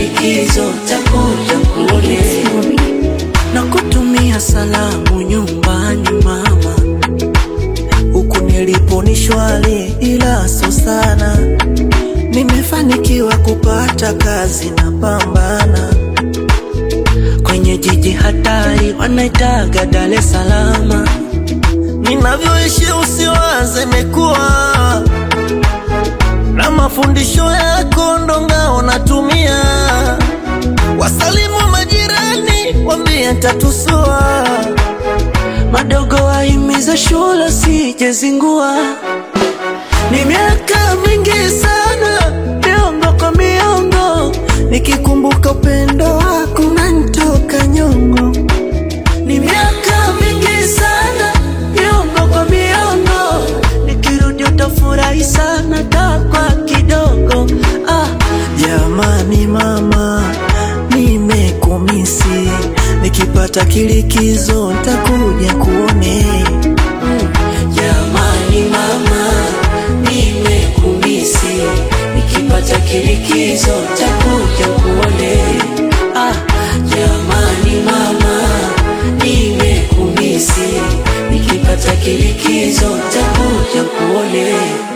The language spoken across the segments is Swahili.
kilikizo takuja kuone. Na kutumia salamu nyumbani mama, huku nilipo ni shwari ila so sana. Nimefanikiwa kupata kazi na pambana kwenye jiji hatari wanaitaga Dar es Salaam. Ninavyoishi usiwaze mekuwa na mafundisho yako ndo ngao natumia. Wasalimu majirani wambie ntatusua, madogo wahimiza shule sije zingua. Ni miaka mingi sana, miongo kwa miongo, nikikumbuka upendo wako unanitoka nyongo. Ni miaka mingi sana, miongo kwa miongo, nikirudi utafurahi sana takwa kidogo. Jamani mama, nimekumisi, nikipata kilikizo ntakuja kuone. Jamani mama, nimekumisi, nikipata kilikizo ntakuja kuone. Jamani mama, nimekumisi, nikipata kilikizo ntakuja kuone.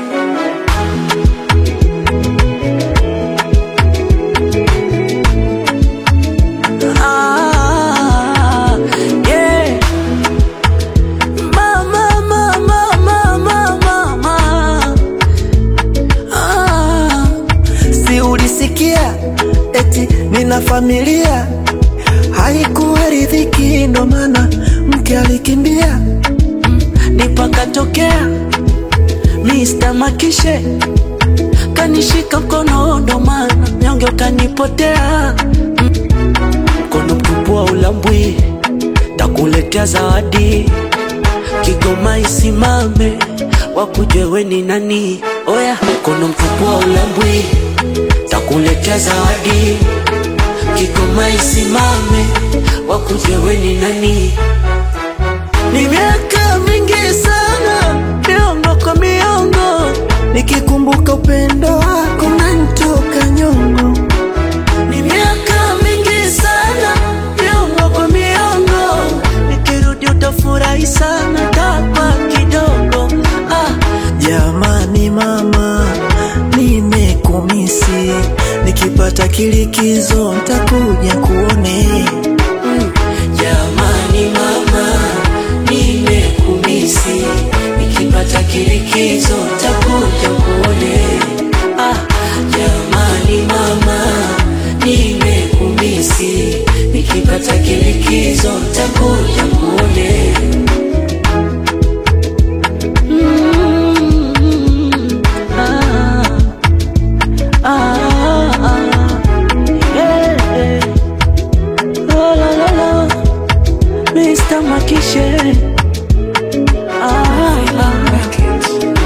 Eti nina familia, haikuwa riziki ndo maana mke alikimbia. Nipakatokea Mr. Makishe, kanishika mkono ndo maana nyonge ukanipotea. Mkono mkubwa ulambwi, takuletea zawadi. Kigoma isimame, wakujue we ni nani. Oya, mkono mkubwa ulambwi, takuletea zawadi. Kigoma isimame, wakujue we ni nani. Ni miaka mingi sana, miongo kwa miongo, nikikumbuka upendo wako unanitoka nyongo. Ni miaka mingi sana, miongo kwa miongo, nikirudi utafurahi sana takwa kidogo. Jamani mama, nimekumisi, nikipata kilikizo ntakuja kuone. Jamani mama, nimekumisi, nikipata kilikizo ntakuja kuone. Jamani mama, nimekumisi, nikipata kilikizo ntakuja kuone. Mr. Makishe,